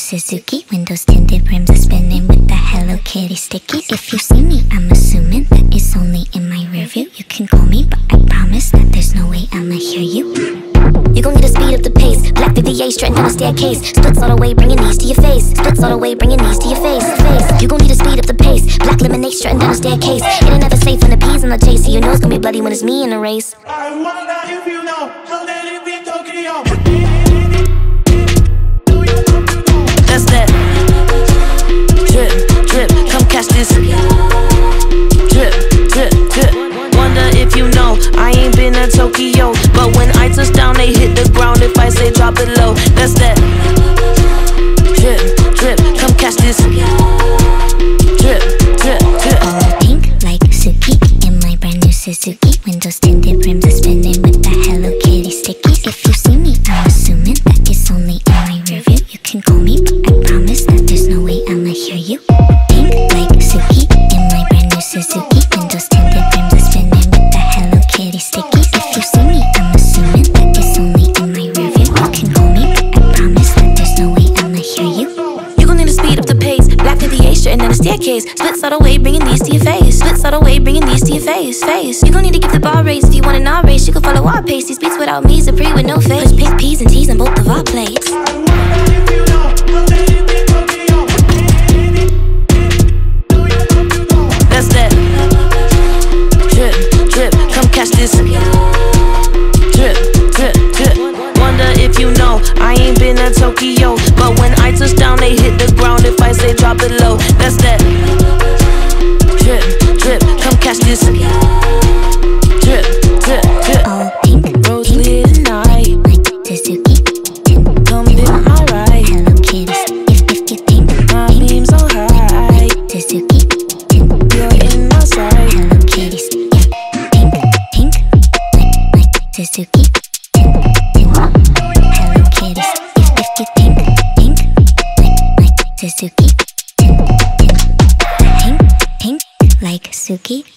Suzuki. Windows tinted, rims are spinning with the Hello Kitty sticky. If you see me, I'm assuming that it's only in my rearview. You can call me, but I promise that there's no way I'ma hear you. You gon' need to speed up the pace. Black VVA strutting down the staircase. Splits all the way, bringing knees to your face. Splits all the way, bringing knees to your face. You gon' need to speed up the pace. Black lemonade strutting down the staircase. It ain't never safe when the peas on the chase, so you know it's gonna be bloody when it's me in the race. I wonder if you know how they live in Tokyo. That's that drip, drip, come catch this. Drip, drip, drip. Wonder if you know I ain't been to Tokyo, but when I touch down they hit the ground if I say drop it low. That's that drip, drip, come catch this. Drip, drip, drip. All pink like Suki in my brand new Suzuki. Windows tinted, rims are spinning with the Hello Kitty stickies. If you see me, I'm assuming that it's only in my rearview. You can call me, but I promise that there's no way I'ma hear you. Pink like Suki in my brand new Suzuki. Windows tinted, rims are spinning with the Hello Kitty stickies. If you see me, I'm assuming that it's only in my rearview. You can call me, but I promise that there's no way I'ma hear you. You gon' need to speed up the pace. Black VVA strutting down the staircase. Splits all the way, bringing these to your face. Splits all the way, bringing these to your face. You gon' need to keep the bar raised if you want an R race. You can follow our pace. These beats without me is a pre with no face. Push pink P's and T's on both of our plates. That's that drip, drip, come catch this. Drip, drip, drip. Wonder if you know I ain't been to Tokyo, but when I touch down they hit the ground if I say drop it low. That's that drip, drip, come catch this. Drip, drip, drip. All pink, Rose lit night. like Suzuki. Come in my ride. Hello Kitty. If you think My beams on high. Suzuki. You're in my sight. Hello Kitty. Pink, pink, like Suzuki. Hello Kitty. If you think pink, like Suzuki. Pink, pink, like Suki.